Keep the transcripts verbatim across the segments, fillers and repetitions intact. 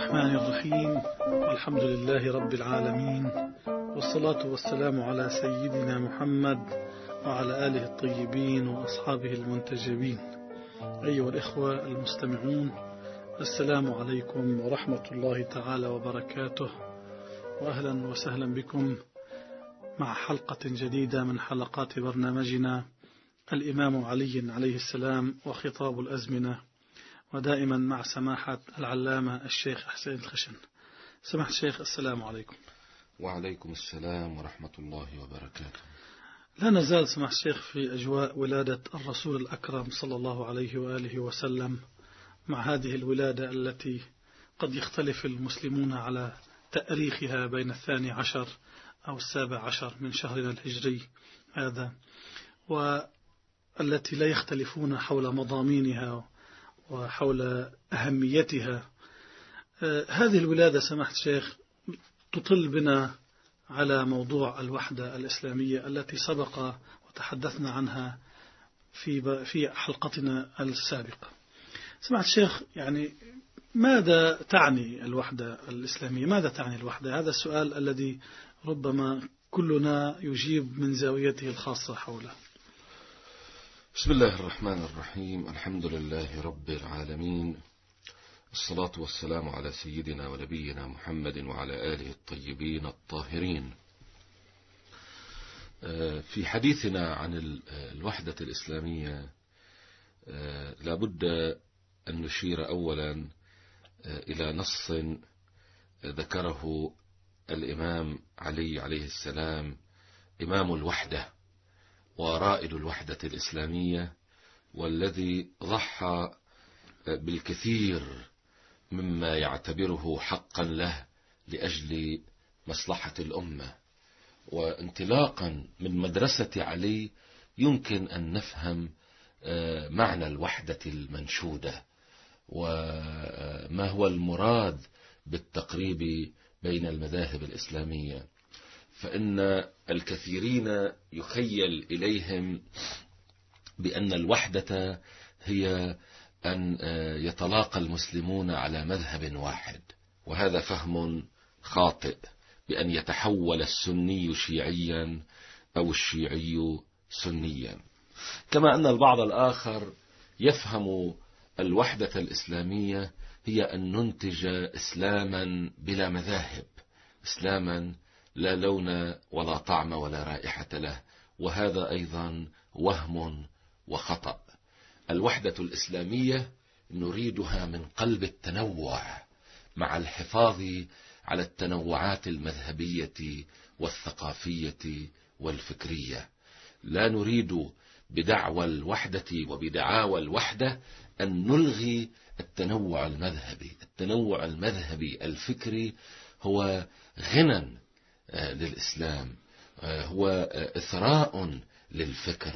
الرحمن الرحيم. والحمد لله رب العالمين، والصلاة والسلام على سيدنا محمد وعلى آله الطيبين وأصحابه المنتجبين. أيها الإخوة المستمعون، السلام عليكم ورحمة الله تعالى وبركاته، وأهلا وسهلا بكم مع حلقة جديدة من حلقات برنامجنا الإمام علي عليه السلام وخطاب الأزمنة، ودائما مع سماحة العلامة الشيخ حسين الخشن. سماحة الشيخ، السلام عليكم. وعليكم السلام ورحمة الله وبركاته. لا نزال سماحة الشيخ في أجواء ولادة الرسول الأكرم صلى الله عليه وآله وسلم، مع هذه الولادة التي قد يختلف المسلمون على تأريخها بين الثاني عشر أو السابع عشر من شهرنا الهجري هذا، والتي لا يختلفون حول مضامينها وحول أهميتها. هذه الولادة سماحة الشيخ تطل بنا على موضوع الوحدة الإسلامية التي سبق وتحدثنا عنها في في حلقتنا السابقة. سماحة الشيخ، يعني ماذا تعني الوحدة الإسلامية؟ ماذا تعني الوحدة؟ هذا السؤال الذي ربما كلنا يجيب من زاويته الخاصة حوله. بسم الله الرحمن الرحيم. الحمد لله رب العالمين، الصلاة والسلام على سيدنا ونبينا محمد وعلى آله الطيبين الطاهرين. في حديثنا عن الوحدة الإسلامية لابد أن نشير أولا إلى نص ذكره الإمام علي عليه السلام، إمام الوحدة ورائد الوحدة الإسلامية، والذي ضحى بالكثير مما يعتبره حقا له لأجل مصلحة الأمة. وانطلاقا من مدرسة علي يمكن أن نفهم معنى الوحدة المنشودة، وما هو المراد بالتقريب بين المذاهب الإسلامية. فإن الكثيرين يخيل إليهم بأن الوحدة هي أن يتلاقى المسلمون على مذهب واحد، وهذا فهم خاطئ، بأن يتحول السني شيعيا أو الشيعي سنيا. كما أن البعض الآخر يفهم الوحدة الإسلامية هي أن ننتج إسلاما بلا مذاهب، إسلاما لا لون ولا طعم ولا رائحة له، وهذا أيضا وهم وخطأ. الوحدة الإسلامية نريدها من قلب التنوع، مع الحفاظ على التنوعات المذهبية والثقافية والفكرية. لا نريد بدعوى الوحدة وبدعاوى الوحدة أن نلغي التنوع المذهبي. التنوع المذهبي الفكري هو غنى للإسلام، هو إثراء للفكر.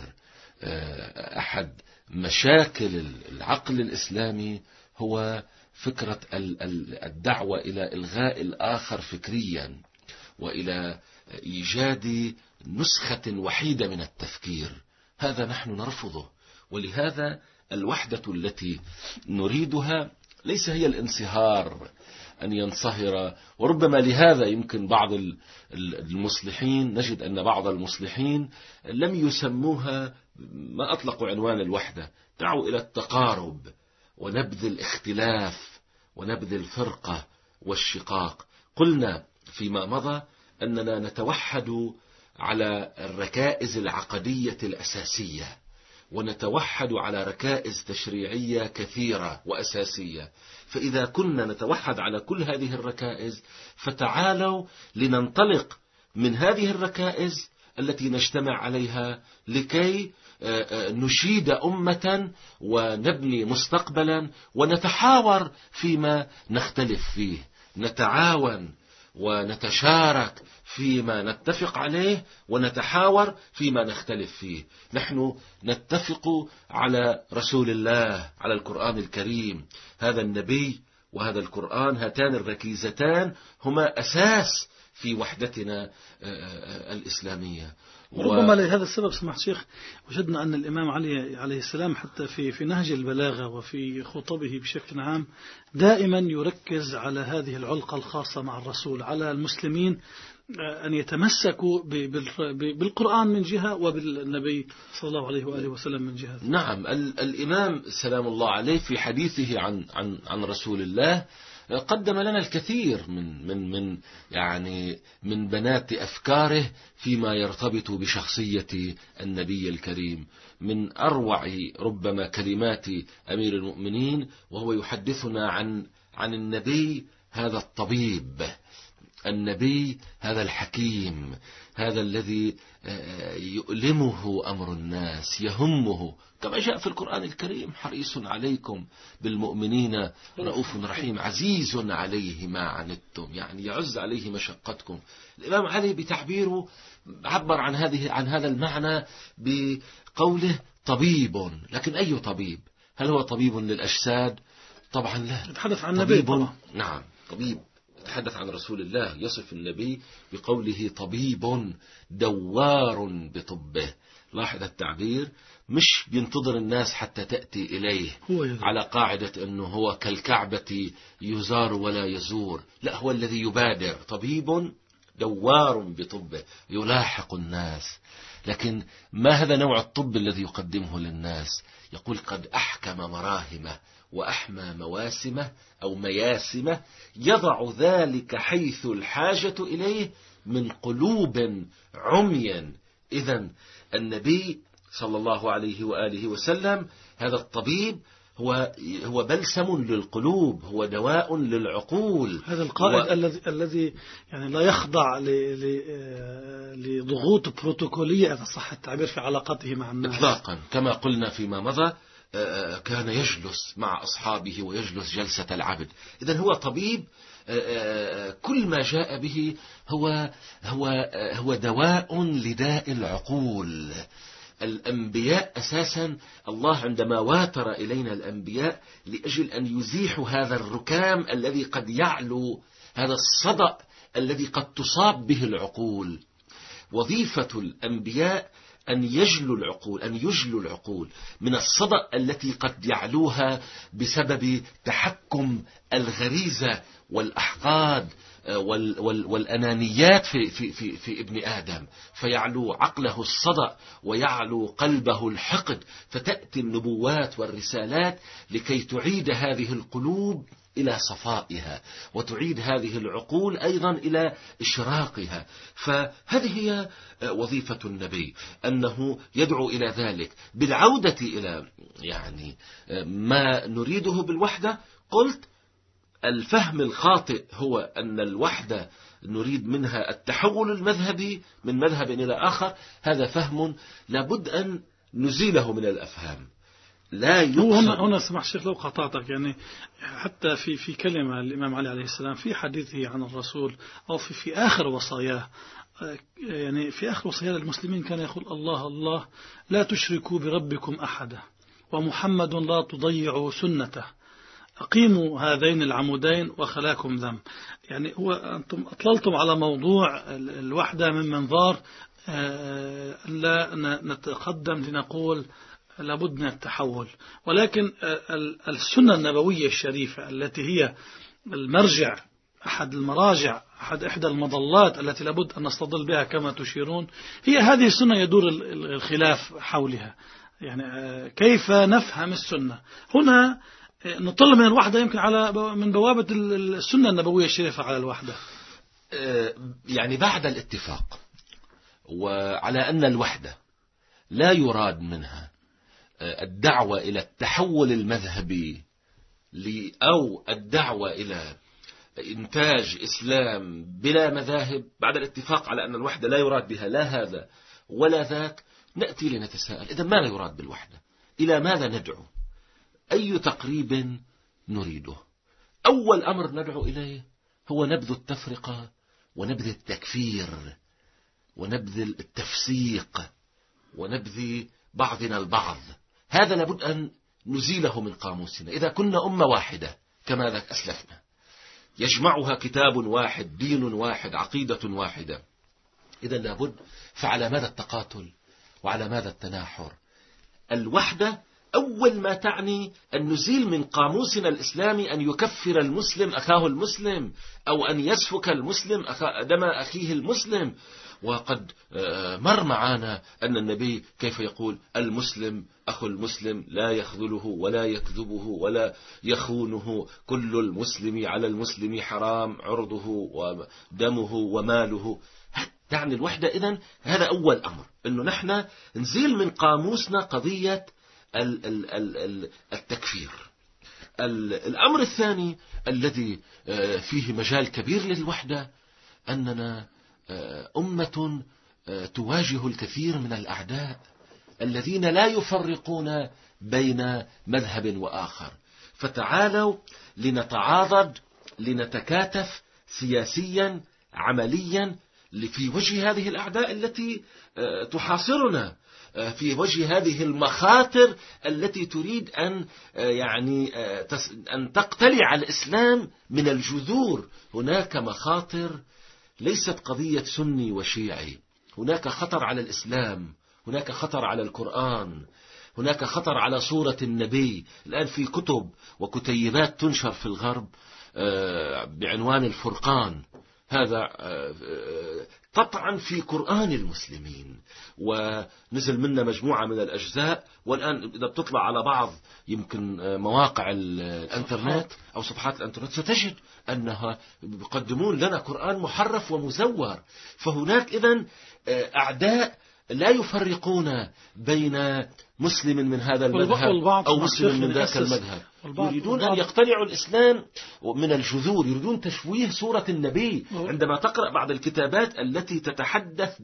أحد مشاكل العقل الإسلامي هو فكرة الدعوة إلى إلغاء الآخر فكريا، وإلى إيجاد نسخة وحيدة من التفكير. هذا نحن نرفضه، ولهذا الوحدة التي نريدها ليس هي الانصهار، أن ينصهر. وربما لهذا يمكن بعض المصلحين، نجد أن بعض المصلحين لم يسموها ما أطلقوا عنوان الوحدة، دعوا إلى التقارب ونبذ الاختلاف ونبذ الفرقة والشقاق. قلنا فيما مضى أننا نتوحد على الركائز العقدية الأساسية، ونتوحد على ركائز تشريعية كثيرة وأساسية. فإذا كنا نتوحد على كل هذه الركائز، فتعالوا لننطلق من هذه الركائز التي نجتمع عليها لكي نشيد أمة ونبني مستقبلا، ونتحاور فيما نختلف فيه، نتعاون ونتشارك فيما نتفق عليه، ونتحاور فيما نختلف فيه. نحن نتفق على رسول الله، على القرآن الكريم. هذا النبي وهذا القرآن، هاتان الركيزتان هما أساس في وحدتنا الإسلامية. وربما لهذا السبب سمحت شيخ وجدنا أن الإمام علي عليه السلام حتى في في نهج البلاغة وفي خطبه بشكل عام دائما يركز على هذه العلاقة الخاصة مع الرسول، على المسلمين أن يتمسكوا بالقرآن من جهة وبالنبي صلى الله عليه وآله وسلم من جهة. نعم، الإمام سلام الله عليه في حديثه عن عن عن رسول الله قدم لنا الكثير من من من يعني من بنات أفكاره فيما يرتبط بشخصية النبي الكريم. من أروع ربما كلمات أمير المؤمنين وهو يحدثنا عن عن النبي هذا الطبيب، النبي هذا الحكيم، هذا الذي يؤلمه أمر الناس، يهمه، كما جاء في القرآن الكريم: حريص عليكم بالمؤمنين رؤوف رحيم، عزيز عليه ما عنتم، يعني يعز عليه مشقتكم. الإمام علي بتعبيره عبر عن هذه عن هذا المعنى بقوله طبيب. لكن أي طبيب؟ هل هو طبيب للأجساد؟ طبعا لا، يتحدث عن النبي طبعا. نعم، طبيب يتحدث عن رسول الله، يصف النبي بقوله طبيب دوار بطبه. لاحظ التعبير، مش بينتظر الناس حتى تأتي إليه على قاعدة أنه هو كالكعبة يزار ولا يزور، لا، هو الذي يبادر، طبيب دوار بطبه يلاحق الناس. لكن ما هذا نوع الطب الذي يقدمه للناس؟ يقول: قد أحكم مراهمه وأحمى مواسمه أو مياسمه، يضع ذلك حيث الحاجة إليه من قلوب عميا. إذن النبي صلى الله عليه وآله وسلم هذا الطبيب هو هو بلسم للقلوب، هو دواء للعقول. هذا القائد و... الذي الذي يعني لا يخضع ل... ل... لضغوط بروتوكولية إذا صح التعبير في علاقته مع الناس إطلاقا. كما قلنا فيما مضى، كان يجلس مع أصحابه ويجلس جلسة العبد. إذن هو طبيب، كل ما جاء به هو هو هو دواء لداء العقول. الأنبياء أساسا الله عندما واتر إلينا الأنبياء لأجل أن يزيحوا هذا الركام الذي قد يعلو، هذا الصدأ الذي قد تصاب به العقول. وظيفة الأنبياء أن يجلوا العقول، أن يجلوا العقول من الصدأ التي قد يعلوها بسبب تحكم الغريزة والأحقاد وال وال والأنانيات في, في, في, في ابن آدم، فيعلو عقله الصدأ ويعلو قلبه الحقد، فتأتي النبوات والرسالات لكي تعيد هذه القلوب إلى صفائها وتعيد هذه العقول أيضا إلى إشراقها. فهذه هي وظيفة النبي، أنه يدعو إلى ذلك بالعودة إلى يعني ما نريده بالوحدة. قلت الفهم الخاطئ هو أن الوحدة نريد منها التحول المذهبي من مذهب إلى آخر. هذا فهم لابد أن نزيله من الأفهام. لا هو هنا هنا سمح شيخ لو قطعتك، يعني حتى في في كلمة الإمام علي عليه السلام في حديثه عن الرسول أو في في آخر وصاياه، يعني في آخر وصاياه للمسلمين كان يقول: الله الله لا تشركوا بربكم أحدا ومحمد لا تضيعوا سنته، أقيموا هذين العمودين وخلاكم ذنب. يعني هو أنتم أطللتم على موضوع الوحدة من منظار لا نتقدم لنقول لابد من التحول، ولكن السنة النبوية الشريفة التي هي المرجع، أحد المراجع، أحد إحدى المظلات التي لابد أن نستظل بها كما تشيرون، هي هذه السنة يدور الخلاف حولها. يعني كيف نفهم السنة؟ هنا نطل من الوحدة يمكن على من بوابة السنة النبوية الشريفة على الوحدة. يعني بعد الاتفاق وعلى أن الوحدة لا يراد منها الدعوة إلى التحول المذهبي أو الدعوة إلى إنتاج إسلام بلا مذاهب، بعد الاتفاق على أن الوحدة لا يراد بها لا هذا ولا ذاك، نأتي لنتساءل: إذا ما لا يراد بالوحدة؟ إلى ماذا ندعو؟ أي تقريب نريده؟ أول أمر ندعو إليه هو نبذ التفرقة ونبذ التكفير ونبذ التفسيق ونبذ بعضنا البعض. هذا لابد أن نزيله من قاموسنا. إذا كنا أمة واحدة كما ذاك أسلفنا، يجمعها كتاب واحد، دين واحد، عقيدة واحدة. إذا لابد، فعلى ماذا التقاتل وعلى ماذا التناحر؟ الوحدة أول ما تعني أن نزيل من قاموسنا الإسلامي أن يكفر المسلم أخاه المسلم، أو أن يسفك المسلم دم أخيه المسلم. وقد مر معنا أن النبي كيف يقول: المسلم أخو المسلم لا يخذله ولا يكذبه ولا يخونه، كل المسلم على المسلم حرام، عرضه ودمه وماله. تعني الوحدة. إذن هذا أول أمر، أنه نحن نزيل من قاموسنا قضية التكفير. الأمر الثاني الذي فيه مجال كبير للوحدة، أننا أمة تواجه الكثير من الأعداء الذين لا يفرقون بين مذهب وآخر. فتعالوا لنتعاضد، لنتكاتف سياسيا عمليا في وجه هذه الأعداء التي تحاصرنا، في وجه هذه المخاطر التي تريد أن يعني أن تقتلع الإسلام من الجذور. هناك مخاطر ليست قضية سني وشيعي، هناك خطر على الإسلام، هناك خطر على القرآن، هناك خطر على صورة النبي. الآن في كتب وكتيبات تنشر في الغرب بعنوان الفرقان، هذا طبعا في قرآن المسلمين، ونزل منا مجموعة من الأجزاء. والآن إذا بتطلع على بعض يمكن مواقع الانترنت أو صفحات الانترنت ستجد أنها يقدمون لنا قرآن محرف ومزور. فهناك إذن أعداء لا يفرقون بين مسلم من هذا المذهب أو مسلم من ذاك المذهب، يريدون أن يقتلعوا الإسلام من الجذور، يريدون تشويه صورة النبي. عندما تقرأ بعض الكتابات التي تتحدث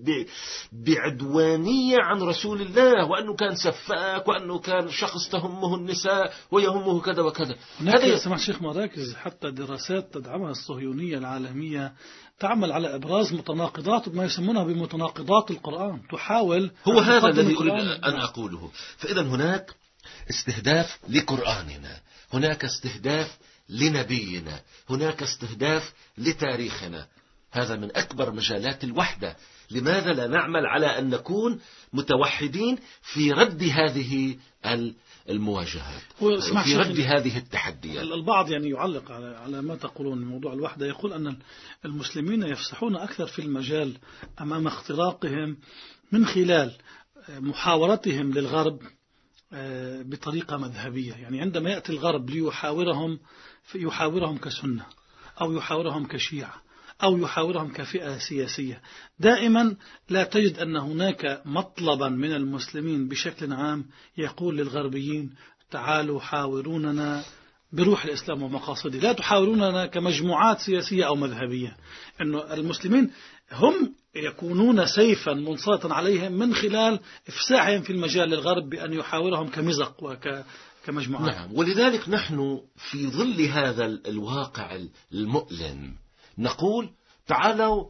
بعدوانية عن رسول الله، وأنه كان سفاك، وأنه كان شخص تهمه النساء ويهمه كذا وكذا. هذا يا سماحة الشيخ مراكز حتى دراسات تدعمها الصهيونية العالمية تعمل على إبراز متناقضات، ما يسمونها بمتناقضات القرآن، تحاول. هو هذا الذي أريد أن أقوله. فإذا هناك استهداف لقرآننا، هناك استهداف لنبينا، هناك استهداف لتاريخنا. هذا من أكبر مجالات الوحدة. لماذا لا نعمل على أن نكون متوحدين في رد هذه المواجهات، في رد هذه التحديات؟ البعض يعني يعلق على على ما تقولون من موضوع الوحدة، يقول أن المسلمين يفسحون أكثر في المجال أمام اختراقهم من خلال محاورتهم للغرب بطريقة مذهبية. يعني عندما يأتي الغرب ليحاورهم يحاورهم كسنة، أو يحاورهم كشيعة، أو يحاورهم كفئة سياسية، دائما لا تجد أن هناك مطلبا من المسلمين بشكل عام يقول للغربيين: تعالوا حاوروننا بروح الإسلام ومقاصده، لا تحاوروننا كمجموعات سياسية أو مذهبية. أنه المسلمين هم يكونون سيفا منصاتا عليهم من خلال إفساحهم في المجال للغرب بأن يحاورهم كمزق وكمجموعات. نعم. ولذلك نحن في ظل هذا الواقع المؤلم نقول: تعالوا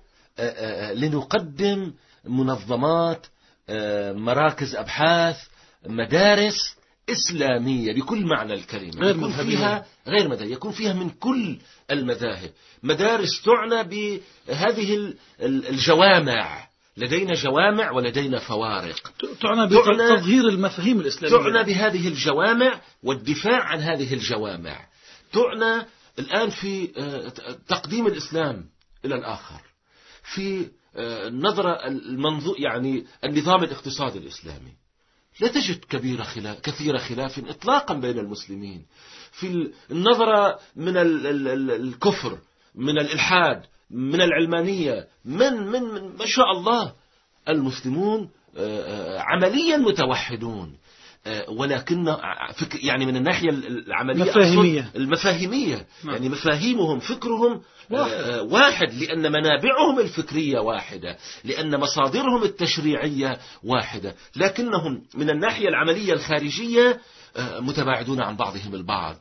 لنقدم منظمات، مراكز أبحاث، مدارس إسلامية بكل معنى الكلمة، غير يكون فيها غير مذاهب، يكون فيها من كل المذاهب، مدارس تعنى بهذه الجوامع. لدينا جوامع ولدينا فوارق. تعنى بتظهير المفاهيم الإسلامية، تعنى بهذه الجوامع والدفاع عن هذه الجوامع، تعنى الآن في تقديم الإسلام إلى الآخر، في النظرة المنظور يعني النظام الاقتصادي الإسلامي. لا تجد كبيرة خلاف كثير خلاف إطلاقا بين المسلمين في النظرة من الكفر، من الإلحاد، من العلمانية، من من, من ما شاء الله المسلمون عمليا متوحدون، ولكن يعني من الناحية العملية مفاهيمية. المفاهيمية يعني مفاهيمهم فكرهم واحد. واحد لأن منابعهم الفكرية واحدة، لأن مصادرهم التشريعية واحدة، لكنهم من الناحية العملية الخارجية متباعدون عن بعضهم البعض.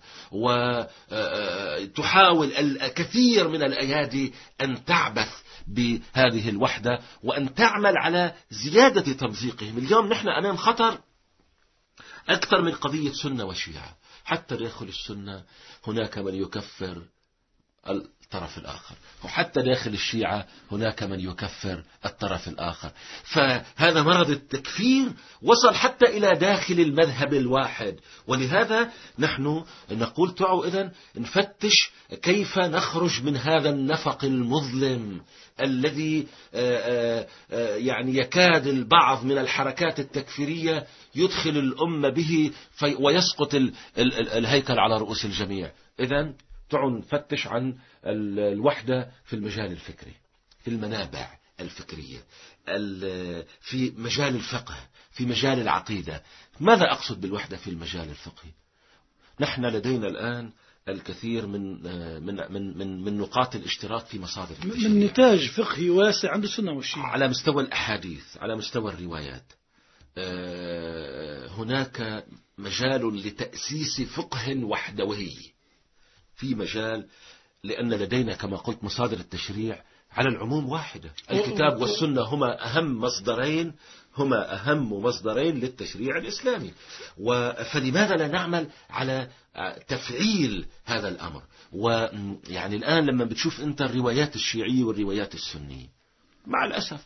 وتحاول الكثير من الأيادي أن تعبث بهذه الوحدة وأن تعمل على زيادة تمزيقهم. اليوم نحن أمام خطر أكثر من قضية سنة وشيعة. حتى داخل السنة هناك من يكفر الطرف الآخر، وحتى داخل الشيعة هناك من يكفر الطرف الآخر. فهذا مرض التكفير وصل حتى إلى داخل المذهب الواحد. ولهذا نحن نقول تعالوا إذن نفتش كيف نخرج من هذا النفق المظلم الذي يعني يكاد البعض من الحركات التكفيرية يدخل الأمة به ويسقط الهيكل على رؤوس الجميع. إذن تعالوا نفتش عن الوحدة في المجال الفكري، في المنابع الفكرية، في مجال الفقه، في مجال العقيدة. ماذا أقصد بالوحدة في المجال الفقهي؟ نحن لدينا الآن الكثير من من من من, من نقاط الاشتراك في مصادر التشريع، من نتاج فقهي واسع عند السنة والشيعة على مستوى الأحاديث، على مستوى الروايات. هناك مجال لتأسيس فقه وحدوي، في مجال، لأن لدينا كما قلت مصادر التشريع على العموم واحدة. الكتاب والسنة هما أهم مصدرين هما أهم مصدرين للتشريع الإسلامي. فلماذا لا نعمل على تفعيل هذا الأمر؟ ويعني الآن لما بتشوف أنت الروايات الشيعية والروايات السنية، مع الأسف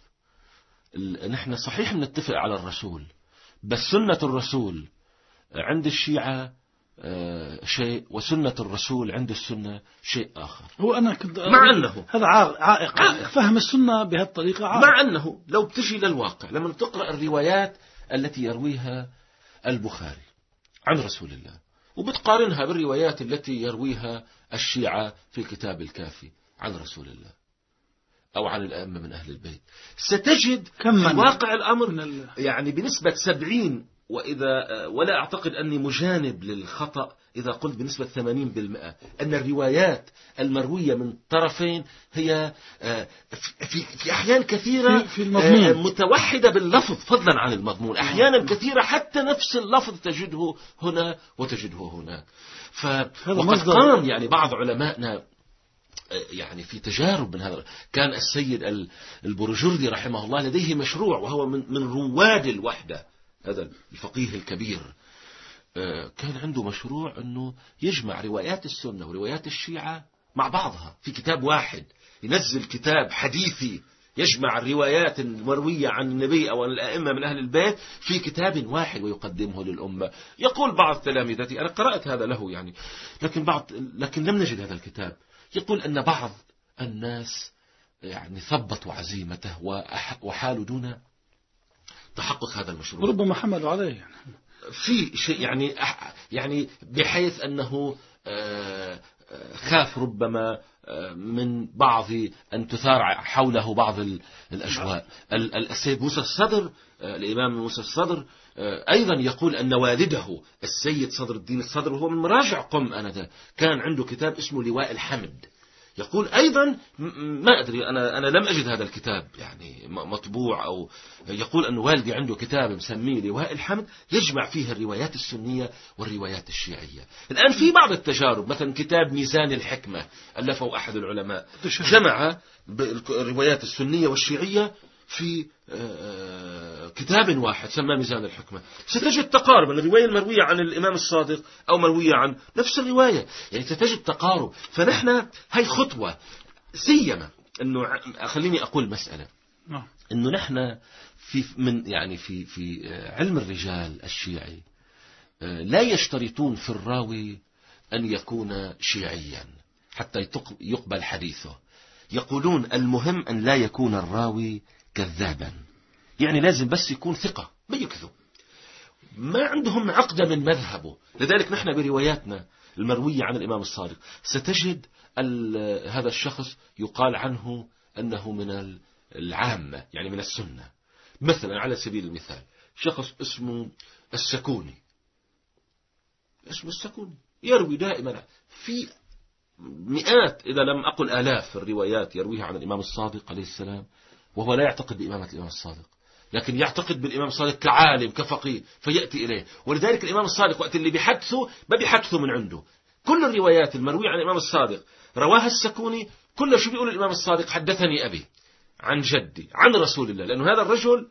نحن صحيح نتفق على الرسول، بس سنة الرسول عند الشيعة شيء وسنة الرسول عند السنة شيء آخر. هو أنا كنت مع أنه هذا عائق, عائق فهم السنة بهالطريقة عائق. مع أنه لو بتجي للواقع لما تقرأ الروايات التي يرويها البخاري عن رسول الله وبتقارنها بالروايات التي يرويها الشيعة في كتاب الكافي عن رسول الله أو عن الأئمة من أهل البيت، ستجد في واقع الأمر يعني بنسبة سبعين، وإذا ولا أعتقد أني مجانب للخطأ إذا قلت بنسبة ثمانين بالمئة أن الروايات المروية من طرفين هي في في أحيان كثيرة في المضمون متوحدة باللفظ فضلا عن المضمون. أحيانا كثيرة حتى نفس اللفظ تجده هنا وتجده هناك. فقد قام يعني بعض علمائنا يعني في تجارب من هذا. كان السيد البرجردي رحمه الله لديه مشروع، وهو من من رواد الوحدة، هذا الفقيه الكبير كان عنده مشروع أنه يجمع روايات السنة وروايات الشيعة مع بعضها في كتاب واحد، ينزل كتاب حديثي يجمع الروايات المروية عن النبي أو عن الأئمة من أهل البيت في كتاب واحد ويقدمه للأمة. يقول بعض تلامذتي، أنا قرأت هذا له يعني، لكن بعض لكن لم نجد هذا الكتاب. يقول أن بعض الناس يعني ثبطوا عزيمته وحالوا دون تحقق هذا المشروع، ربما حملوا عليه يعني. في شيء يعني يعني بحيث أنه خاف ربما من بعض أن تثار حوله بعض الأجواء. السيد موسى الصدر، الإمام موسى الصدر أيضا يقول أن والده السيد صدر الدين الصدر، وهو من مراجع قم أنذاك، كان عنده كتاب اسمه لواء الحمد. يقول أيضا ما أدري أنا أنا لم أجد هذا الكتاب يعني مطبوع، أو يقول أن والدي عنده كتاب مسميه لواء الحمد يجمع فيه الروايات السنية والروايات الشيعية. الآن في بعض التجارب، مثلا كتاب ميزان الحكمة ألفه أحد العلماء، جمع الروايات السنية والشيعية في كتاب واحد سماه ميزان الحكمة. ستجد تقارب الرواية المروية عن الإمام الصادق أو مروية عن نفس الرواية، يعني ستجد تقارب. فنحن هاي خطوة سيما إنه خليني أقول مسألة، إنه نحن في من يعني في في علم الرجال الشيعي لا يشترطون في الراوي أن يكون شيعيا حتى يقبل حديثه. يقولون المهم أن لا يكون الراوي كذابا، يعني لازم بس يكون ثقة ما يكذب، ما عندهم عقدة من مذهبه. لذلك نحن برواياتنا المروية عن الإمام الصادق ستجد هذا الشخص يقال عنه أنه من العامة، يعني من السنة. مثلا على سبيل المثال شخص اسمه السكوني، اسمه السكوني يروي دائما في مئات إذا لم أقل آلاف الروايات يرويها عن الإمام الصادق عليه السلام، وهو لا يعتقد بإمامة الإمام الصادق، لكن يعتقد بالإمام الصادق كعالم كفقيه فيأتي إليه. ولذلك الإمام الصادق وقت اللي بيحدثه ما بيحدثه من عنده. كل الروايات المروية عن الإمام الصادق رواها السكوني كل شو بيقول الإمام الصادق حدثني أبي عن جدي عن رسول الله، لأنه هذا الرجل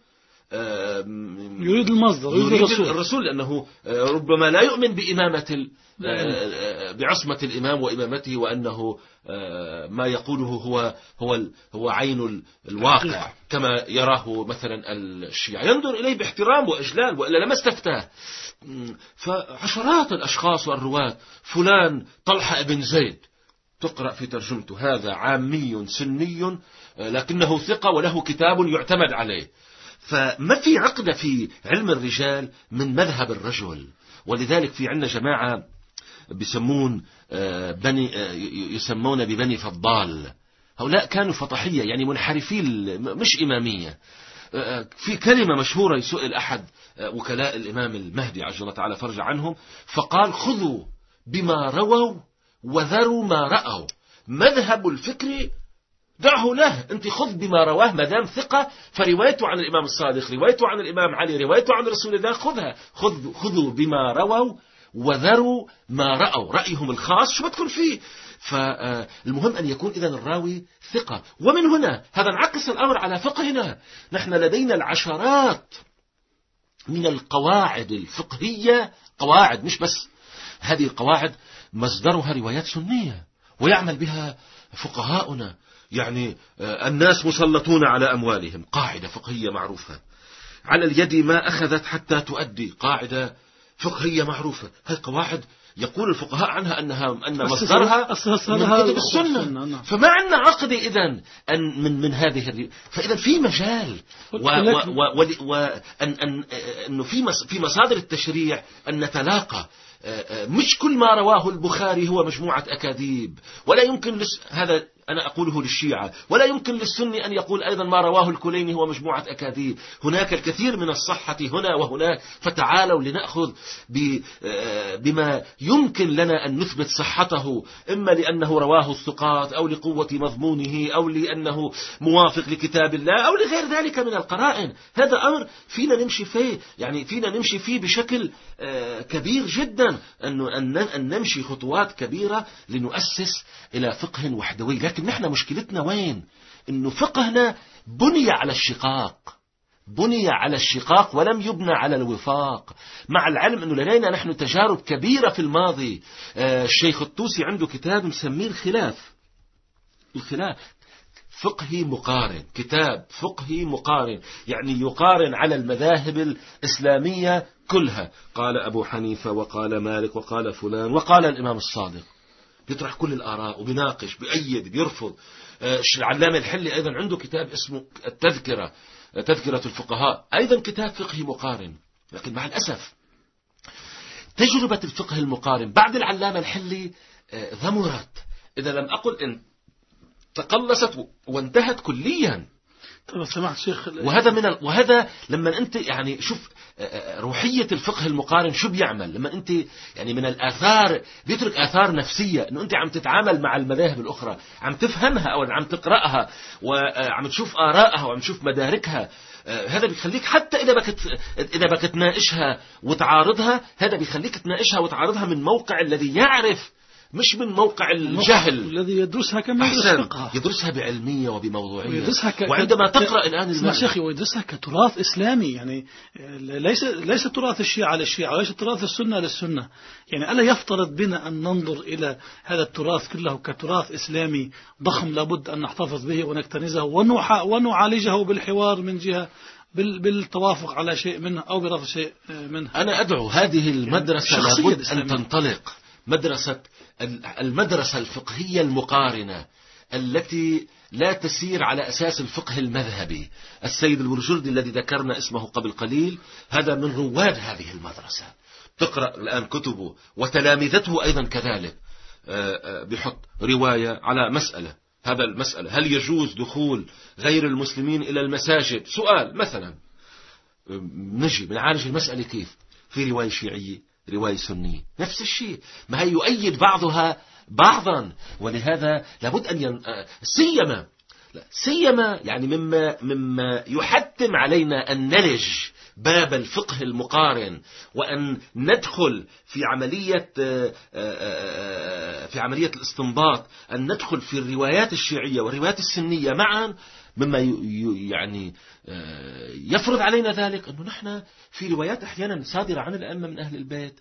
يريد المصدر، يريد الرسول. الرسول لأنه ربما لا يؤمن بإمامة بعصمة الإمام وإمامته، وأنه ما يقوله هو هو هو عين الواقع كما يراه مثلا الشيعة، ينظر إليه باحترام وإجلال، وإلا لما استفتاه. فعشرات الأشخاص والرواة، فلان طلحة ابن زيد، تقرأ في ترجمته هذا عامي سني لكنه ثقة وله كتاب يعتمد عليه. فما في عقدة في علم الرجال من مذهب الرجل. ولذلك في عندنا جماعة بيسمون بني يسمون ببني فضال، هؤلاء كانوا فطحية يعني منحرفين مش إمامية. في كلمة مشهورة يسئل أحد وكلاء الإمام المهدي عجل الله تعالى فرج عنهم، فقال: خذوا بما رووا وذروا ما رأوا. مذهب الفكر دعه له، انت خذ بما رواه ما دام ثقة، فروايته عن الإمام الصادق، روايته عن الإمام علي، روايته عن رسول الله، خذها. خذ خذوا بما رووا وذروا ما رأوا، رأيهم الخاص شو بدكم فيه. فالمهم أن يكون إذن الراوي ثقة. ومن هنا هذا انعكس الأمر على فقهنا. نحن لدينا العشرات من القواعد الفقهية، قواعد مش بس هذه القواعد مصدرها روايات سنية ويعمل بها فقهاؤنا. يعني الناس مسلطون على أموالهم، قاعدة فقهية معروفة. على اليد ما أخذت حتى تؤدي، قاعدة فقهية معروفة. هذه قواعد يقول الفقهاء عنها أنها أن مصدرها من كتب السنة. فما عندنا عقد إذن أن من من هذه الري... فإذا في مجال وأن أن أنه في في مصادر التشريع أن نتلاقى. مش كل ما رواه البخاري هو مجموعة أكاذيب، ولا يمكن لس... هذا أنا أقوله للشيعة، ولا يمكن للسني أن يقول أيضا ما رواه الكليني هو مجموعة أكاذيب. هناك الكثير من الصحة هنا وهناك، فتعالوا لنأخذ ب... بما يمكن لنا أن نثبت صحته، إما لأنه رواه الثقات أو لقوة مضمونه أو لأنه موافق لكتاب الله أو لغير ذلك من القرائن. هذا أمر فينا نمشي فيه، يعني فينا نمشي فيه بشكل كبير جدا، أن نمشي خطوات كبيرة لنؤسس إلى فقه وحدوي. لكن نحن مشكلتنا وين؟ إنه فقهنا بني على الشقاق، بني على الشقاق ولم يبنى على الوفاق، مع العلم أنه لدينا نحن تجارب كبيرة في الماضي. آه الشيخ الطوسي عنده كتاب مسميه الخلاف، الخلاف فقهي مقارن، كتاب فقهي مقارن، يعني يقارن على المذاهب الإسلامية كلها. قال أبو حنيفة وقال مالك وقال فلان وقال الإمام الصادق، بيطرح كل الآراء وبيناقش بيأيد بيرفض. العلامة الحلي أيضا عنده كتاب اسمه التذكرة، تذكرة الفقهاء، أيضا كتاب فقهي مقارن. لكن مع الأسف تجربة الفقه المقارن بعد العلامة الحلي ذمرت، إذا لم أقل إن تقلصت وانتهت كليا. طبعا سمعت شيخ، وهذا من ال... وهذا لما أنت يعني شوف روحية الفقه المقارن شو بيعمل. لما أنت يعني من الآثار بيترك آثار نفسية، إنه أنت عم تتعامل مع المذاهب الأخرى، عم تفهمها أو عم تقرأها وعم تشوف آرائها وعم تشوف مداركها. هذا بيخليك حتى إذا بك إذا بك تناقشها وتعارضها، هذا بيخليك تناقشها وتعارضها من موقع الذي يعرف، مش من موقع الجهل الذي يدرسها كما يدرسها يدرسها بعلمية وبموضوعية. ك... وعندما تقرأ الآن اسمع شيخي، ويدرسها كتراث إسلامي، يعني ليس ليس تراث الشيعة للشيعة، وليس تراث السنة للسنة. يعني ألا يفترض بنا أن ننظر إلى هذا التراث كله كتراث إسلامي ضخم لابد أن نحتفظ به ونكتنزه ونعالجه بالحوار من جهة بالتوافق على شيء منه أو برفض شيء منه. أنا أدعو هذه المدرسة يعني لابد أن تنطلق، مدرسة المدرسة الفقهية المقارنة التي لا تسير على أساس الفقه المذهبي. السيد البرجردي الذي ذكرنا اسمه قبل قليل هذا من رواد هذه المدرسة، تقرأ الآن كتبه وتلامذته أيضا كذلك. بيحط رواية على مسألة، هذا المسألة هل يجوز دخول غير المسلمين إلى المساجد؟ سؤال مثلا، نجي بنعالج المسألة كيف؟ في رواية شيعية، رواية سنية، نفس الشيء، ما هي يؤيد بعضها بعضا. ولهذا لابد أن ين... سيما سيما يعني مما مما يحتم علينا أن نلج باب الفقه المقارن، وأن ندخل في عملية في عملية الاستنباط، أن ندخل في الروايات الشيعية والروايات السنية معا، مما يعني يفرض علينا ذلك أنه نحن في روايات أحيانا صادرة عن الأئمة من أهل البيت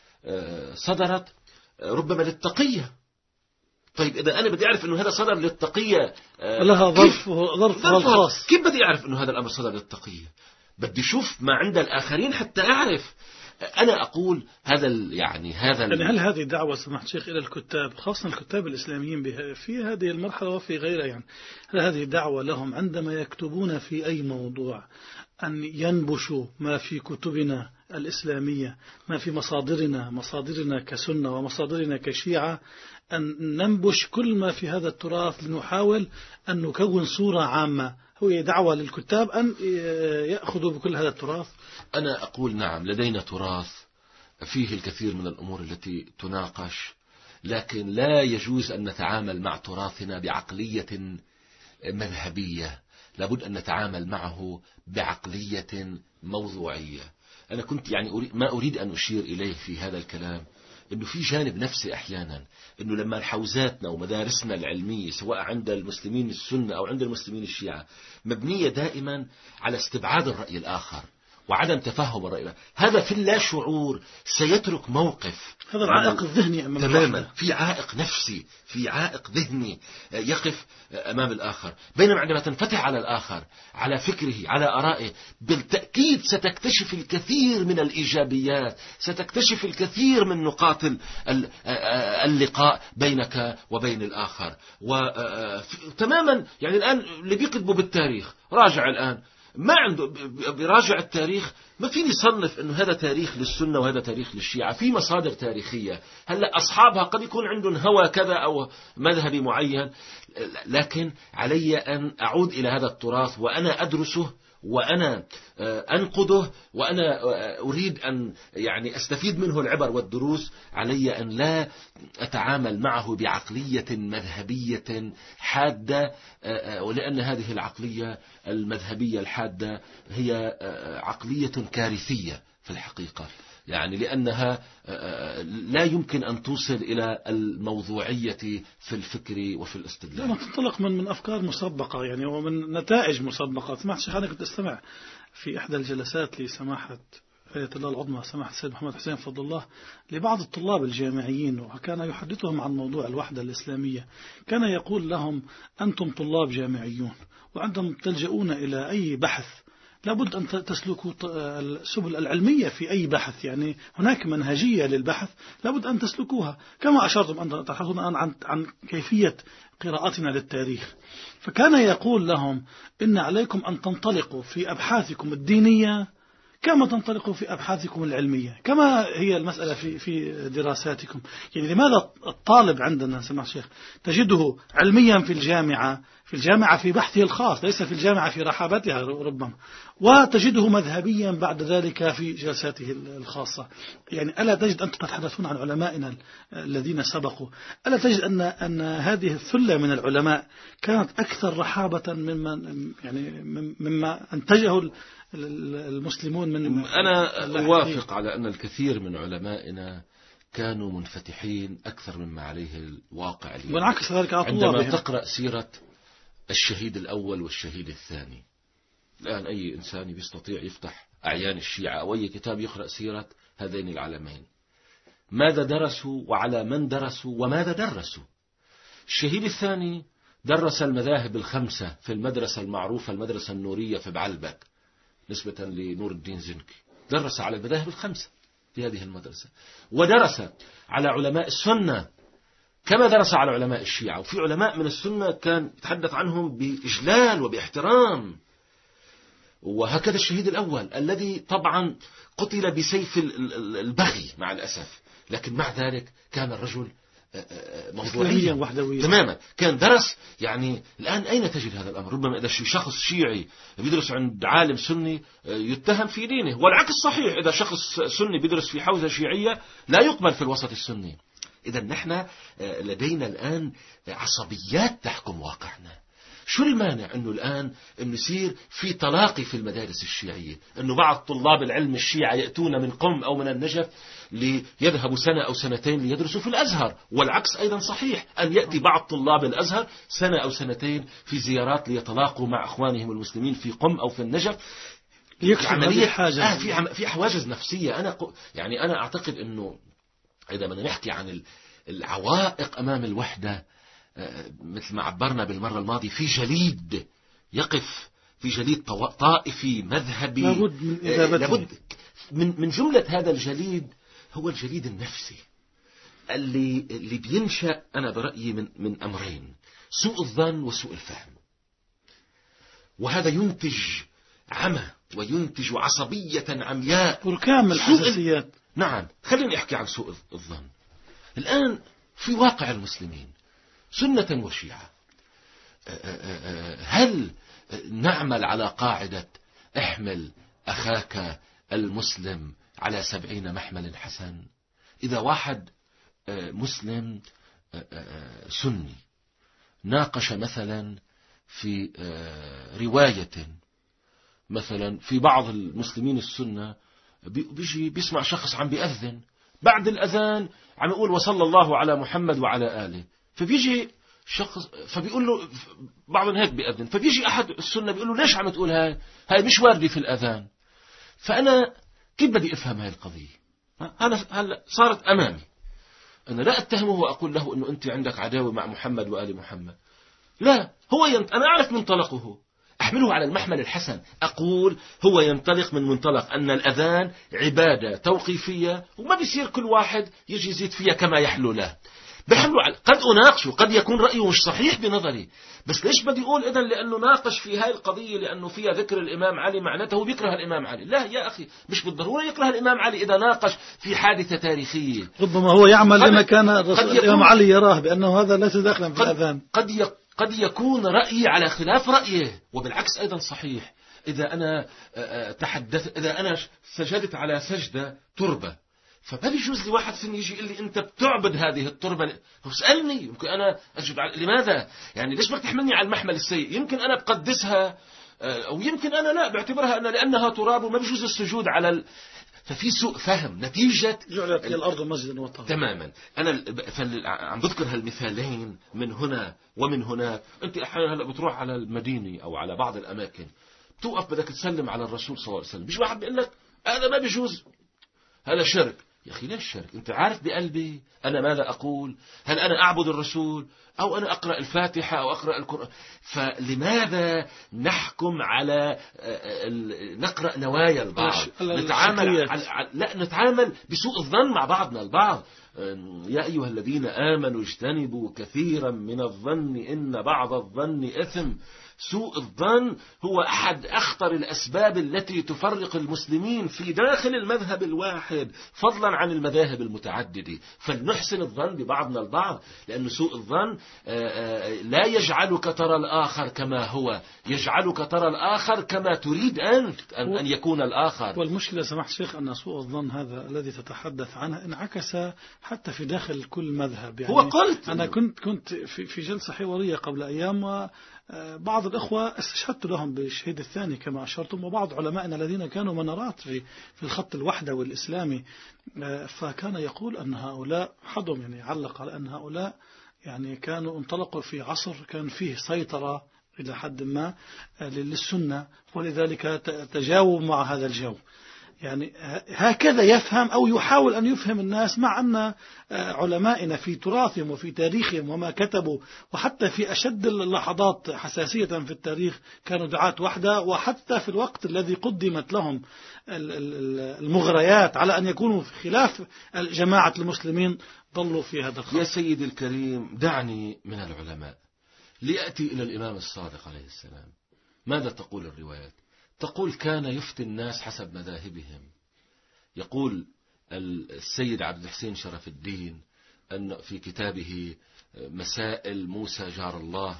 صدرت ربما للتقية. طيب إذا أنا بدي أعرف أنه هذا صدر للتقية لها ظرفها ظرفها الخاص، كيف بدي أعرف أنه هذا الأمر صدر للتقية؟ بدي أشوف ما عند الآخرين حتى أعرف. أنا أقول هذا يعني هذا يعني هل هذه دعوة سماحة الشيخ إلى الكتاب، خاصة الكتاب الإسلاميين في هذه المرحلة وفي غيرها، يعني هل هذه دعوة لهم عندما يكتبون في أي موضوع أن ينبشوا ما في كتبنا الإسلامية، ما في مصادرنا مصادرنا كسنة ومصادرنا كشيعة، أن ننبش كل ما في هذا التراث لنحاول أن نكون صورة عامة؟ هو دعوة للكتاب أن يأخذوا بكل هذا التراث؟ أنا أقول نعم، لدينا تراث فيه الكثير من الأمور التي تناقش، لكن لا يجوز أن نتعامل مع تراثنا بعقلية مذهبية، لابد أن نتعامل معه بعقلية موضوعية. أنا كنت يعني أريد ما أريد أن أشير إليه في هذا الكلام أنه في جانب نفسي أحيانا، أنه لما حوزاتنا ومدارسنا العلمية سواء عند المسلمين السنة أو عند المسلمين الشيعة مبنية دائما على استبعاد الرأي الآخر وعدم تفهم الرأي الآخر، هذا في اللا شعور سيترك موقف. هذا العائق الذهني أمام تماما، في عائق نفسي، في عائق ذهني يقف أمام الآخر. بينما عندما تنفتح على الآخر، على فكره، على آرائه، بالتأكيد ستكتشف الكثير من الإيجابيات، ستكتشف الكثير من نقاط اللقاء بينك وبين الآخر. وتماما يعني الآن اللي بيكتبوا بالتاريخ، راجع الآن ما عنده براجع التاريخ، ما فيني يصنف انه هذا تاريخ للسنة وهذا تاريخ للشيعة، في مصادر تاريخية. هلا اصحابها قد يكون عندهم هوى كذا او مذهبي معين، لكن علي ان اعود الى هذا التراث وانا ادرسه وأنا أنقده وأنا أريد أن يعني أستفيد منه العبر والدروس. علي أن لا أتعامل معه بعقلية مذهبية حادة، ولأن هذه العقلية المذهبية الحادة هي عقلية كارثية في الحقيقة، يعني لأنها لا يمكن أن توصل إلى الموضوعية في الفكر وفي الاستدلال. لما تنطلق من من أفكار مسبقة يعني ومن نتائج مسبقة. سمعت شيخ أنا كنت أستمع في إحدى الجلسات لسماحة آية الله العظمى سماحة السيد محمد حسين فضل الله لبعض الطلاب الجامعيين، وكان يحدثهم عن موضوع الوحدة الإسلامية. كان يقول لهم أنتم طلاب جامعيون وعندما تلجؤون إلى أي بحث لابد أن تسلكوا السبل العلمية في أي بحث، يعني هناك منهجية للبحث لابد أن تسلكوها، كما أشرتم أن تبحثون عن عن كيفية قراءتنا للتاريخ. فكان يقول لهم إن عليكم أن تنطلقوا في أبحاثكم الدينية كما تنطلقوا في أبحاثكم العلمية، كما هي المسألة في في دراساتكم. يعني لماذا الطالب عندنا سمع الشيخ تجده علميا في الجامعة في الجامعة في بحثه الخاص، ليس في الجامعة في رحابتها ربما، وتجده مذهبيا بعد ذلك في جلساته الخاصة. يعني ألا تجد أنتم تتحدثون عن علمائنا الذين سبقوا، ألا تجد أن أن هذه الثلة من العلماء كانت أكثر رحابة مما يعني مما أنتجه المسلمون من؟ أنا أوافق على أن الكثير من علمائنا كانوا منفتحين أكثر مما عليه الواقع اليوم. والعكس ذلك على عندما طلابهم. تقرأ سيرة الشهيد الأول والشهيد الثاني، الآن أي إنسان يستطيع يفتح أعيان الشيعة أو أي كتاب يقرأ سيرة هذين العلمين، ماذا درسوا وعلى من درسوا وماذا درسوا. الشهيد الثاني درس المذاهب الخمسة في المدرسة المعروفة المدرسة النورية في بعلبك نسبة لنور الدين زنكي، درس على المذاهب الخمسة في هذه المدرسة، ودرس على علماء السنة كما درس على علماء الشيعة. وفي علماء من السنة كان يتحدث عنهم بإجلال وباحترام. وهكذا الشهيد الأول الذي طبعا قتل بسيف البغي مع الأسف، لكن مع ذلك كان الرجل موضوعيا تماما، كان درس. يعني الآن أين تجد هذا الأمر؟ ربما إذا شخص شيعي بيدرس عند عالم سني يتهم في دينه، والعكس صحيح، إذا شخص سني بيدرس في حوزة شيعية لا يقبل في الوسط السني. إذا نحن لدينا الآن عصبيات تحكم واقعنا، شو المانع أنه الآن أنه يصير في تلاقي في المدارس الشيعية، أنه بعض طلاب العلم الشيعة يأتون من قم أو من النجف ليذهبوا سنة أو سنتين ليدرسوا في الأزهر، والعكس أيضا صحيح، أن يأتي بعض طلاب الأزهر سنة أو سنتين في زيارات ليتلاقوا مع أخوانهم المسلمين في قم أو في النجف. عملية حاجة آه في عم في حواجز نفسية. أنا يعني أنا أعتقد أنه إذا بدنا نحكي عن العوائق أمام الوحدة، مثل ما عبرنا بالمرة الماضية، في جليد يقف، في جليد طائفي مذهبي لابد من إذابته. لابد من من جملة هذا الجليد هو الجليد النفسي اللي اللي بينشأ أنا برأيي من من أمرين: سوء الظن وسوء الفهم. وهذا ينتج عمى وينتج عصبية عمياء، بركام الحساسيات. نعم، خلينا نحكي عن سوء الظن. الآن في واقع المسلمين سنة وشيعة، هل نعمل على قاعدة احمل أخاك المسلم على سبعين محمل حسن؟ إذا واحد مسلم سني ناقش مثلا في رواية، مثلا في بعض المسلمين السنة بيجي بيسمع شخص عم بيأذن، بعد الأذان عم يقول وصلى الله على محمد وعلى آله، فبيجي شخص فبيقول له بعضهم هيك بيأذن، فبيجي أحد السنة بيقول له ليش عم تقول هاي هاي مش واردة في الأذان. فأنا كيف بدي أفهم هاي القضية؟ أنا هلا صارت أمامي، أنا لا أتهمه وأقول له أنه أنت عندك عداوة مع محمد وآل محمد، لا، هو ينت... أنا أعرف منطلقه، أحمله على المحمل الحسن، أقول هو ينطلق من منطلق أن الأذان عبادة توقيفية وما بيصير كل واحد يجي يزيد فيها كما يحلو له، بحمله على... قد أناقشه، قد يكون رأيه مش صحيح بنظري، بس ليش بدي أقول إذن لأنه ناقش في هاي القضية لأنه فيها ذكر الإمام علي معناته بيكره الإمام علي؟ لا يا أخي، مش بالضرورة يكره الإمام علي إذا ناقش في حادثة تاريخية. ربما هو يعمل لما كان الإمام علي يراه بأنه هذا ليس داخلا في الأذان. قد يك... قد يكون رأيي على خلاف رأيه، وبالعكس أيضا صحيح. إذا أنا تحدث إذا أنا سجدت على سجدة تربة، فما بيجوز لي واحد سن يجي يقول لي أنت بتعبد هذه التربة، اسألني يمكن أنا أسجد على... لماذا؟ يعني ليش بدك تحملني على المحمل السيء؟ يمكن أنا بقدسها أو يمكن أنا لا بعتبرها أن لأنها تراب وما بيجوز السجود على ال... ففي سوء فهم نتيجة جعلت الأرض مسجدا وطهورا. تماما. أنا عم بذكر هالمثالين من هنا ومن هنا. أنت أحيانا هلا بتروح على المدينة أو على بعض الأماكن، بتوقف بدك تسلم على الرسول صلى الله عليه وسلم، بيجي واحد بيقول لك هذا ما بيجوز، هذا شرك. يا أخي ليش شرك؟ أنت عارف بقلبي أنا ماذا أقول؟ هل أنا أعبد الرسول أو أنا أقرأ الفاتحة أو أقرأ القرآن؟ فلماذا نحكم على نقرأ نوايا البعض؟ نتعامل على... لا نتعامل بسوء الظن مع بعضنا البعض. يا أيها الذين آمنوا اجتنبوا كثيرا من الظن إن بعض الظن إثم. سوء الظن هو أحد أخطر الأسباب التي تفرق المسلمين في داخل المذهب الواحد، فضلا عن المذاهب المتعددة. فلنحسن الظن ببعضنا البعض، لأن سوء الظن لا يجعلك ترى الآخر كما هو، يجعلك ترى الآخر كما تريد أنت أن يكون الآخر. والمشكلة سمحت شيخ أن سوء الظن هذا الذي تتحدث عنه انعكس حتى في داخل كل مذهب. يعني هو قلت أنا كنت كنت في في جلسة حوارية قبل أيام، بعض الأخوة استشهدت لهم بالشهيد الثاني كما أشرتم، وبعض علمائنا الذين كانوا منارات في في الخط الوحدة والإسلامي، فكان يقول أن هؤلاء حضم يعني علق على أن هؤلاء يعني كانوا انطلقوا في عصر كان فيه سيطرة إلى حد ما للسنة، ولذلك تجاوبوا مع هذا الجو. يعني هكذا يفهم أو يحاول أن يفهم الناس، مع أن علمائنا في تراثهم وفي تاريخهم وما كتبوا، وحتى في أشد اللحظات حساسية في التاريخ كانوا دعاة وحدة، وحتى في الوقت الذي قدمت لهم المغريات على أن يكونوا في خلاف جماعة المسلمين ظلوا في هذا الخط. يا سيدي الكريم، دعني من العلماء ليأتي إلى الإمام الصادق عليه السلام. ماذا تقول الروايات؟ تقول كان يفتي الناس حسب مذاهبهم. يقول السيد عبد الحسين شرف الدين أن في كتابه مسائل موسى جار الله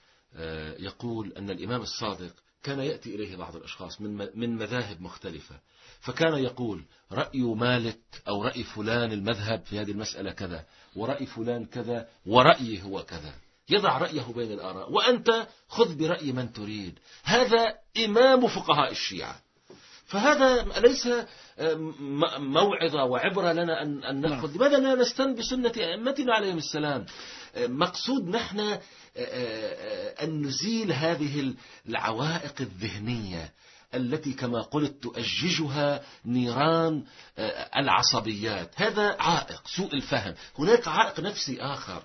يقول أن الإمام الصادق كان يأتي إليه بعض الأشخاص من من مذاهب مختلفة، فكان يقول رأي مالك أو رأي فلان المذهب في هذه المسألة كذا، ورأي فلان كذا، ورأيي هو كذا. يضع رأيه بين الآراء، وأنت خذ برأي من تريد. هذا إمام فقهاء الشيعة، فهذا ليس موعظة وعبرة لنا أن نأخذ. لماذا لا نستن بسنة أئمتنا عليهم السلام؟ مقصود نحن أن نزيل هذه العوائق الذهنية التي كما قلت تؤججها نيران العصبيات. هذا عائق سوء الفهم. هناك عائق نفسي آخر،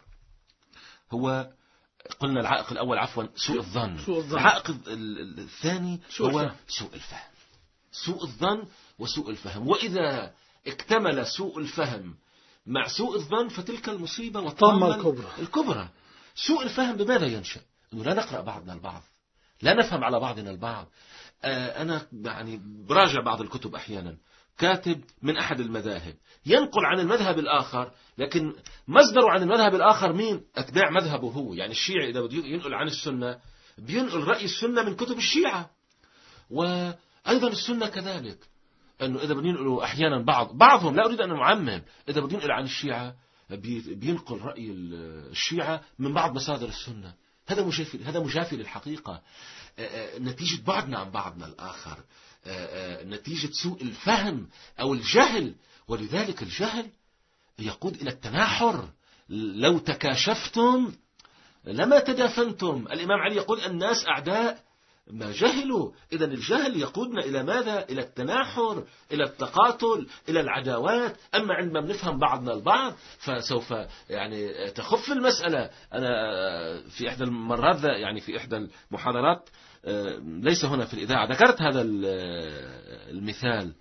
هو قلنا العائق الأول عفوا سوء الظن. العائق الثاني هو سوء الفهم. سوء الظن وسوء الفهم، وإذا اكتمل سوء الفهم مع سوء الظن فتلك المصيبة والطامة الكبرى. الكبرى. سوء الفهم بماذا ينشأ؟ أنه لا نقرأ بعضنا البعض، لا نفهم على بعضنا البعض. آه أنا يعني براجع بعض الكتب أحيانا، كاتب من أحد المذاهب ينقل عن المذهب الآخر، لكن مصدره عن المذهب الآخر مين؟ أتباع مذهبه هو. يعني الشيعي إذا بده ينقل عن السنة بينقل رأي السنة من كتب الشيعة، وأيضا السنة كذلك. أنه إذا بدين ينقلوا أحيانا بعض بعضهم، لا أريد أن أعمم، إذا بدين ينقل عن الشيعة بينقل رأي الشيعة من بعض مصادر السنة. هذا مجافي، هذا مجافي للحقيقة، نتيجة بعدنا عن بعضنا الآخر، نتيجة سوء الفهم أو الجهل. ولذلك الجهل يقود إلى التناحر. لو تكاشفتم لما تدافنتم. الإمام علي يقول الناس أعداء ما جهلوا. إذن الجهل يقودنا إلى ماذا؟ إلى التناحر، إلى التقاتل، إلى العداوات. أما عندما بنفهم بعضنا البعض فسوف يعني تخف المسألة. أنا في إحدى المرات، يعني في إحدى المحاضرات ليس هنا في الإذاعة، ذكرت هذا المثال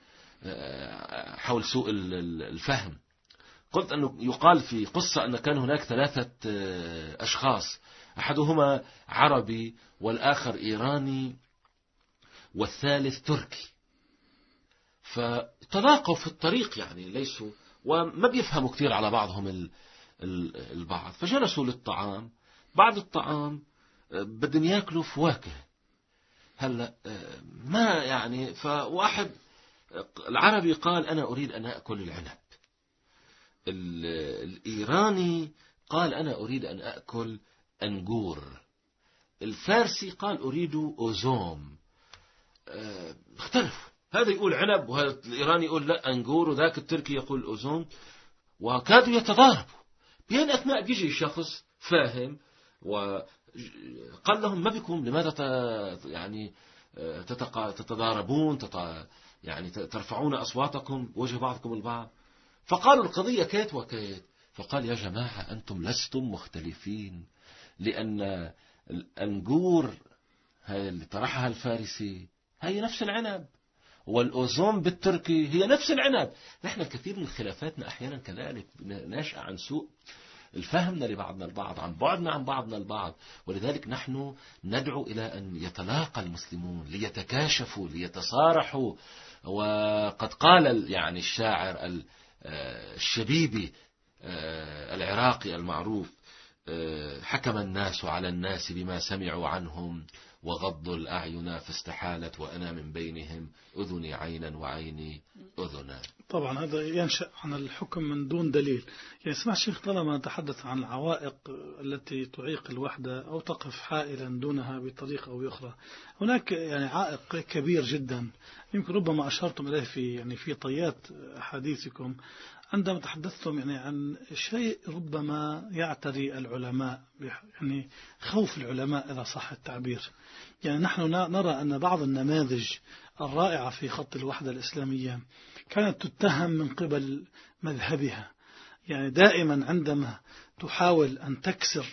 حول سوء الفهم. قلت أنه يقال في قصة أن كان هناك ثلاثة أشخاص، أحدهما عربي والآخر إيراني والثالث تركي، فتلاقوا في الطريق، يعني ليسوا وما بيفهموا كثير على بعضهم البعض. فجلسوا للطعام، بعد الطعام بدهم ياكلوا فواكه. هلا ما يعني، فواحد العربي قال أنا أريد أن أكل العنب، الإيراني قال أنا أريد أن أكل أنجور، الفارسي قال أريد أوزوم. اه اختلفوا، هذا يقول عنب وهذا الإيراني يقول لا أنجور، وذاك التركي يقول أوزوم، وكادوا يتضاربوا. بين أثناء بيجي شخص فاهم وقال لهم ما بكم، لماذا يعني تتضاربون، يعني ترفعون أصواتكم وجه بعضكم البعض؟ فقالوا القضية كيت وكيت. فقال يا جماعة أنتم لستم مختلفين، لأن الأنجور هي اللي طرحها الفارسي هي نفس العنب، والأوزوم بالتركي هي نفس العنب. نحن الكثير من خلافاتنا أحيانا كذلك ناشئة عن سوء الفهمنا لبعضنا البعض، عن بعدنا عن بعضنا البعض. ولذلك نحن ندعو إلى أن يتلاقى المسلمون ليتكاشفوا ليتصارحوا. وقد قال يعني الشاعر الشبيبي العراقي المعروف حكم الناس على الناس بما سمعوا عنهم وغضوا الأعين فاستحالت وأنا من بينهم أذني عينا وعيني أذنا. طبعا هذا ينشأ عن الحكم من دون دليل. يعني اسمع شيخ، طالما نتحدث عن العوائق التي تعيق الوحدة أو تقف حائلا دونها بطريقة أو أخرى، هناك يعني عائق كبير جدا يمكن ربما أشرتم إليه في يعني في طيات أحاديثكم عندما تحدثتم يعني عن شيء ربما يعتري العلماء، يعني خوف العلماء إذا صح التعبير. يعني نحن نرى أن بعض النماذج الرائعة في خط الوحدة الإسلامية كانت تتهم من قبل مذهبها. يعني دائما عندما تحاول أن تكسر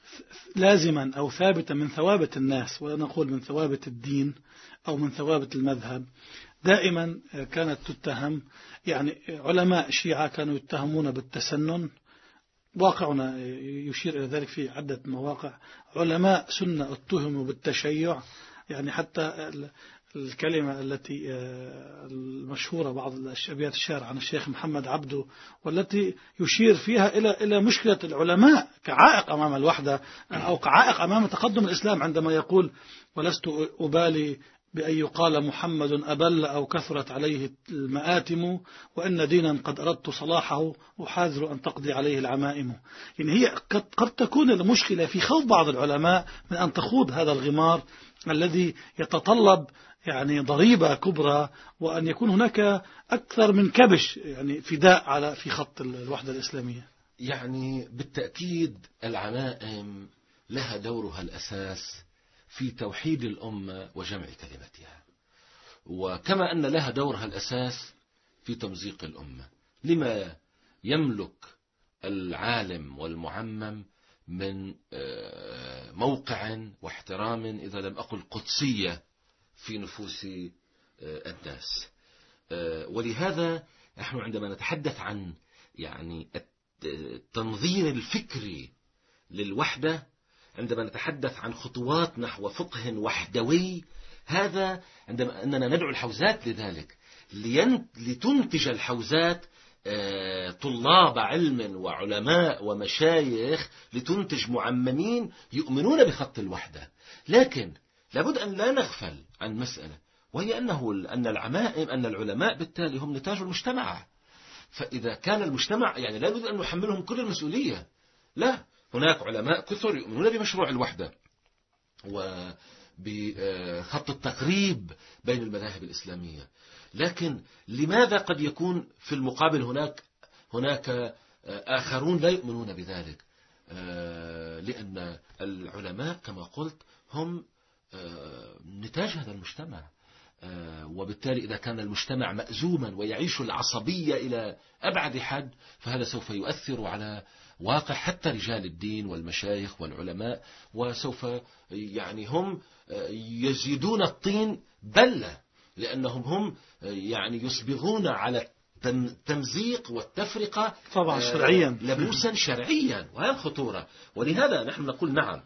لازما أو ثابتا من ثوابت الناس، ولا نقول من ثوابت الدين أو من ثوابت المذهب، دائما كانت تتهم. يعني علماء الشيعة كانوا يتهمون بالتسنن، واقعنا يشير إلى ذلك في عدة مواقع. علماء سنة اتهموا بالتشيع، يعني حتى الكلمة التي المشهورة بعض أبيات الشعر عن الشيخ محمد عبده، والتي يشير فيها إلى إلى مشكلة العلماء كعائق أمام الوحدة أو كعائق أمام تقدم الإسلام، عندما يقول ولست أبالي بأن يقال محمد أبل أو كثرت عليه المآتم، وإن دينا قد أردت صلاحه أحاذر أن تقضي عليه العمائم. يعني هي قد, قد تكون المشكلة في خوف بعض العلماء من أن تخوض هذا الغمار الذي يتطلب يعني ضريبة كبرى، وأن يكون هناك أكثر من كبش يعني فداء على في خط الوحدة الإسلامية. يعني بالتأكيد العمائم لها دورها الأساس في توحيد الأمة وجمع كلمتها، وكما أن لها دورها الأساس في تمزيق الأمة. لما يملك العالم والمعمم من موقع واحترام إذا لم أقل قدسية في نفوس الناس. ولهذا نحن عندما نتحدث عن يعني التنظير الفكري للوحدة، عندما نتحدث عن خطوات نحو فقه وحدوي، هذا عندما أننا ندعو الحوزات لذلك لتنتج الحوزات طلاب علم وعلماء ومشايخ، لتنتج معممين يؤمنون بخط الوحدة. لكن لابد أن لا نغفل عن مسألة، وهي أنه أن العمائم أن العلماء بالتالي هم نتاج المجتمع. فإذا كان المجتمع يعني لا يريد أن نحملهم كل المسؤولية، لا، هناك علماء كثر يؤمنون بمشروع الوحدة وبخط التقريب بين المذاهب الإسلامية. لكن لماذا قد يكون في المقابل هناك هناك آخرون لا يؤمنون بذلك؟ لأن العلماء كما قلت هم نتاج هذا المجتمع، وبالتالي إذا كان المجتمع مأزوما ويعيش العصبية إلى أبعد حد، فهذا سوف يؤثر على واقع حتى رجال الدين والمشايخ والعلماء، وسوف يعني هم يزيدون الطين بلة، لأنهم هم يعني يصبغون على التمزيق والتفرقة طبعا شرعيا لبوسا شرعيا، وهذه الخطورة. ولهذا نحن نقول نعم،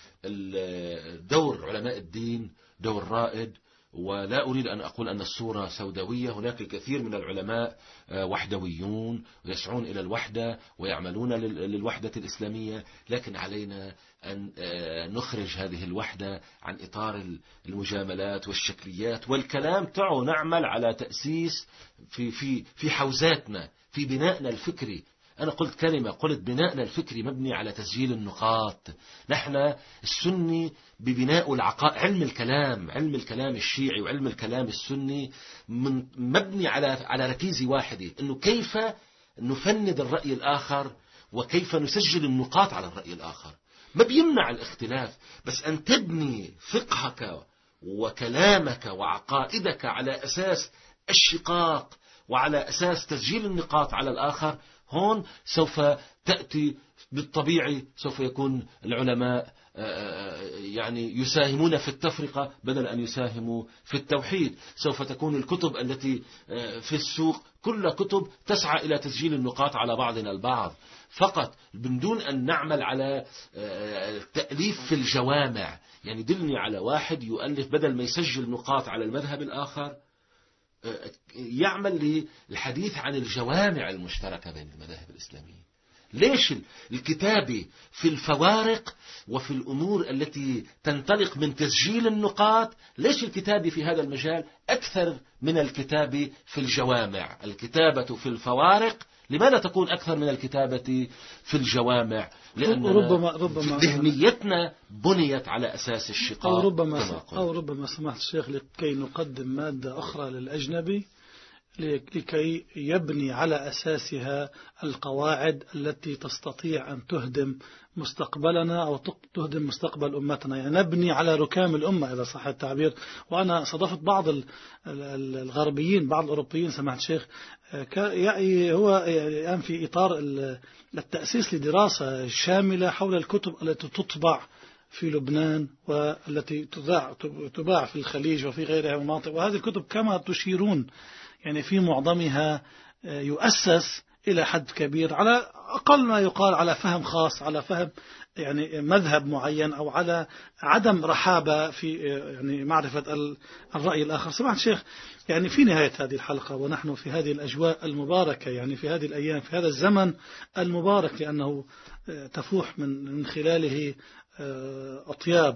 دور علماء الدين دور رائد، ولا أريد أن أقول أن الصورة سوداوية. هناك الكثير من العلماء وحدويون ويسعون إلى الوحدة ويعملون للوحدة الإسلامية، لكن علينا أن نخرج هذه الوحدة عن إطار المجاملات والشكليات والكلام تعو، نعمل على تأسيس في في في حوزاتنا، في بنائنا الفكري. أنا قلت كلمة، قلت بنائنا الفكري مبني على تسجيل النقاط. نحن السني ببناء العقائد، علم الكلام، علم الكلام الشيعي وعلم الكلام السني من مبني على على ركيزة واحدة، إنه كيف نفند الرأي الآخر وكيف نسجل النقاط على الرأي الآخر. ما بيمنع الاختلاف، بس أن تبني فقهك وكلامك وعقائدك على أساس الشقاق وعلى أساس تسجيل النقاط على الآخر. هون سوف تأتي بالطبيعي، سوف يكون العلماء يعني يساهمون في التفرقة بدل أن يساهموا في التوحيد. سوف تكون الكتب التي في السوق كل كتب تسعى إلى تسجيل النقاط على بعضنا البعض فقط، من دون أن نعمل على التأليف في الجوامع. يعني دلني على واحد يؤلف بدل ما يسجل نقاط على المذهب الآخر، يعمل للحديث عن الجوامع المشتركة بين المذاهب الإسلامية. ليش الكتابة في الفوارق وفي الأمور التي تنطلق من تسجيل النقاط، ليش الكتابة في هذا المجال أكثر من الكتابة في الجوامع؟ الكتابة في الفوارق لماذا تكون أكثر من الكتابة في الجوامع؟ لأن ربما ربما ذهنيتنا بنيت على أساس الشقاق. أو ربما أو ربما سمحت الشيخ لكي نقدم مادة أخرى للأجنبي لكي يبني على أساسها القواعد التي تستطيع أن تهدم مستقبلنا أو تهدم مستقبل أمتنا. يعني نبني على ركام الأمة إذا صح التعبير. وأنا صادفت بعض الغربيين، بعض الأوروبيين سمعت شيخ يعني هو الآن في إطار التأسيس لدراسة شاملة حول الكتب التي تطبع في لبنان والتي تباع تباع في الخليج وفي غيرها من المناطق، وهذه الكتب كما تشيرون يعني في معظمها يؤسس إلى حد كبير على أقل ما يقال على فهم خاص، على فهم يعني مذهب معين، أو على عدم رحابة في يعني معرفة الرأي الآخر. سمعت شيخ يعني في نهاية هذه الحلقة ونحن في هذه الأجواء المباركة، يعني في هذه الأيام في هذا الزمن المبارك، لأنه تفوح من من خلاله أطياب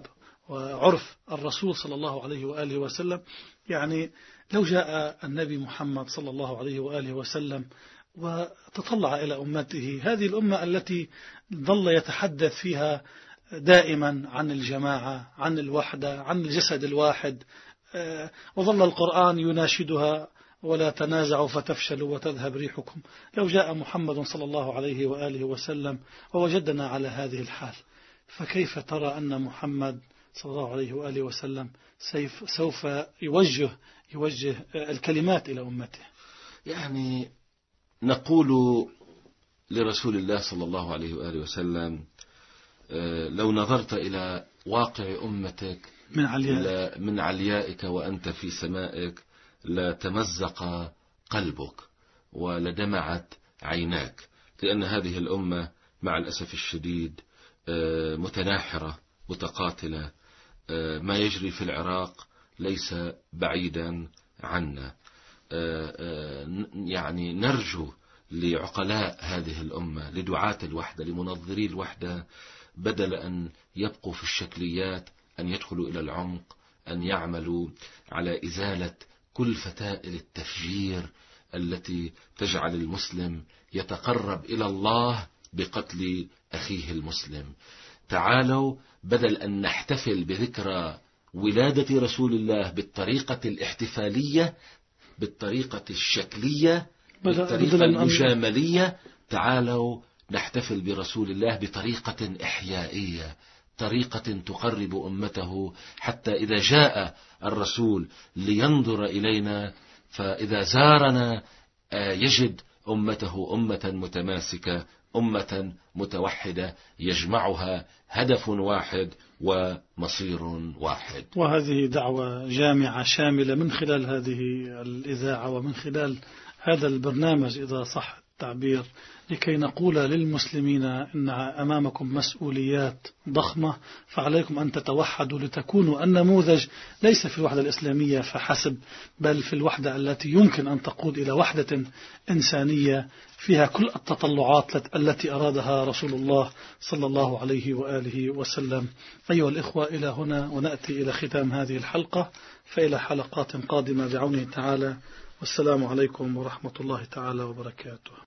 وعرف الرسول صلى الله عليه وآله وسلم. يعني لو جاء النبي محمد صلى الله عليه وآله وسلم وتطلع إلى أمته، هذه الأمة التي ظل يتحدث فيها دائما عن الجماعة، عن الوحدة، عن الجسد الواحد، وظل القرآن يناشدها ولا تنازعوا فتفشلوا وتذهب ريحكم. لو جاء محمد صلى الله عليه وآله وسلم ووجدنا على هذه الحال، فكيف ترى أن محمد صلى الله عليه وآله وسلم سوف يوجه يوجه الكلمات إلى أمته؟ يعني نقول لرسول الله صلى الله عليه وآله وسلم لو نظرت إلى واقع أمتك من عليائك, من عليائك وأنت في سمائك لتمزق قلبك ولدمعت عيناك، لأن هذه الأمة مع الأسف الشديد متناحرة متقاتلة. ما يجري في العراق ليس بعيدا عنا. يعني نرجو لعقلاء هذه الأمة، لدعاة الوحدة، لمنظري الوحدة، بدل أن يبقوا في الشكليات، أن يدخلوا إلى العمق، أن يعملوا على إزالة كل فتائل التفجير التي تجعل المسلم يتقرب إلى الله بقتل أخيه المسلم. تعالوا بدل أن نحتفل بذكرى ولادة رسول الله بالطريقة الاحتفالية، بالطريقة الشكلية، بالطريقة المجاملية، تعالوا نحتفل برسول الله بطريقة إحيائية، طريقة تقرب أمته، حتى إذا جاء الرسول لينظر إلينا، فإذا زارنا يجد أمته أمة متماسكة، أمة متوحدة يجمعها هدف واحد ومصير واحد. وهذه دعوة جامعة شاملة من خلال هذه الإذاعة ومن خلال هذا البرنامج إذا صح التعبير، لكي نقول للمسلمين إن أمامكم مسؤوليات ضخمة، فعليكم أن تتوحدوا لتكونوا النموذج ليس في الوحدة الإسلامية فحسب، بل في الوحدة التي يمكن أن تقود إلى وحدة إنسانية فيها كل التطلعات التي أرادها رسول الله صلى الله عليه وآله وسلم. أيها الإخوة، إلى هنا ونأتي إلى ختام هذه الحلقة، فإلى حلقات قادمة بعونه تعالى، والسلام عليكم ورحمة الله تعالى وبركاته.